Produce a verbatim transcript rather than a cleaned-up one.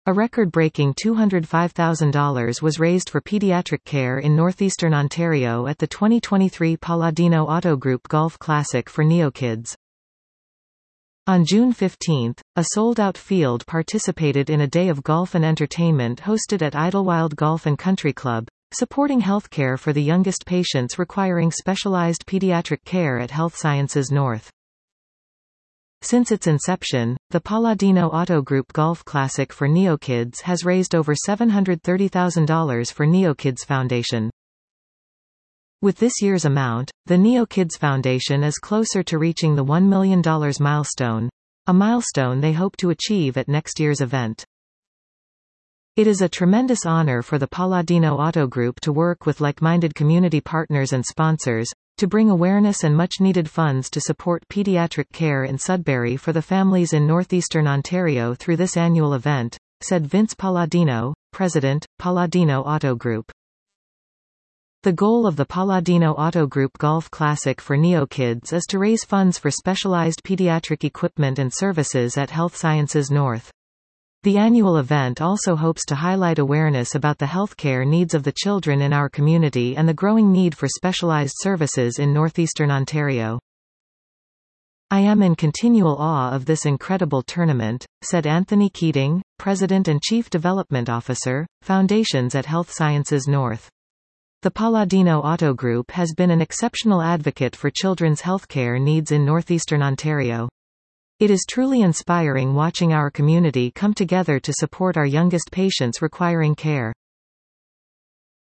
A record-breaking two hundred five thousand dollars was raised for pediatric care in northeastern Ontario at the twenty twenty-three Palladino Auto Group Golf Classic for NeoKids. On June fifteenth, a sold-out field participated in a day of golf and entertainment hosted at Idlewild Golf and Country Club, supporting healthcare for the youngest patients requiring specialized pediatric care at Health Sciences North. Since its inception, the Palladino Auto Group Golf Classic for NeoKids has raised over seven hundred thirty thousand dollars for NeoKids Foundation. With this year's amount, the NeoKids Foundation is closer to reaching the one million dollars milestone, a milestone they hope to achieve at next year's event. It is a tremendous honor for the Palladino Auto Group to work with like-minded community partners and sponsors, to bring awareness and much-needed funds to support pediatric care in Sudbury for the families in northeastern Ontario through this annual event, said Vince Palladino, President, Palladino Auto Group. The goal of the Palladino Auto Group Golf Classic for NeoKids is to raise funds for specialized pediatric equipment and services at Health Sciences North. The annual event also hopes to highlight awareness about the healthcare needs of the children in our community and the growing need for specialized services in northeastern Ontario. "I am in continual awe of this incredible tournament," said Anthony Keating, President and Chief Development Officer, Foundations at Health Sciences North. The Palladino Auto Group has been an exceptional advocate for children's healthcare needs in northeastern Ontario. It is truly inspiring watching our community come together to support our youngest patients requiring care.